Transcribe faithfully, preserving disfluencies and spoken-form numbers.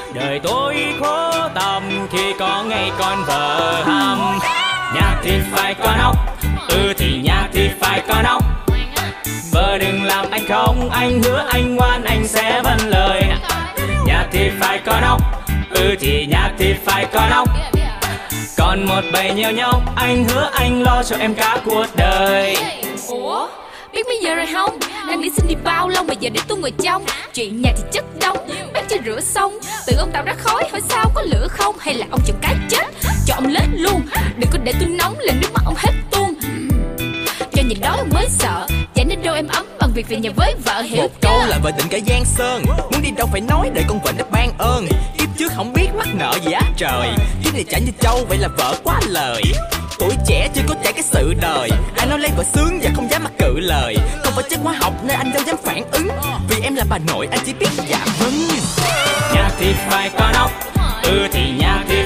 Đời tôi khổ tâm khi có ngày con vợ hầm. Nhạc thì phải có nóc, ừ thì nhạc thì phải có nóc. Vợ đừng làm anh không, anh hứa anh ngoan anh sẽ vâng lời. Nhạc thì phải có nóc, ừ thì nhạc thì phải có nóc. Còn một bầy nhiều nhóc, anh hứa anh lo cho em cả cuộc đời. Ủa, biết bây giờ rồi không? Đang đi xin đi bao lâu mà giờ để tôi ngồi trong. Chuyện nhà thì chất đống, bác chưa rửa xong. Tự ông tạo ra khói, hỏi sao có lửa không? Hay là ông chọn cái chết, cho ông lết luôn. Đừng có để tôi nóng lên nước mắt ông hết tuôn. Cho nhìn đó ông mới sợ, chả nên đâu em ấm bằng việc về nhà với vợ, hiểu một chưa? câu là vợ định cả Giang Sơn, muốn đi đâu phải nói để con vợ nó ban ơn. Kiếp trước không biết mắc nợ gì á trời, kiếp này chả như trâu vậy là vợ quá lời. Tuổi trẻ chưa có trải cái sự đời, ai nói lấy vợ sướng và không dám mắc cự lời. Không phải chất hóa học nên anh đâu dám phản ứng, vì em là bà nội anh chỉ biết dạ vâng. Nhạc thì phải có nóc, ừ thì nhạc thì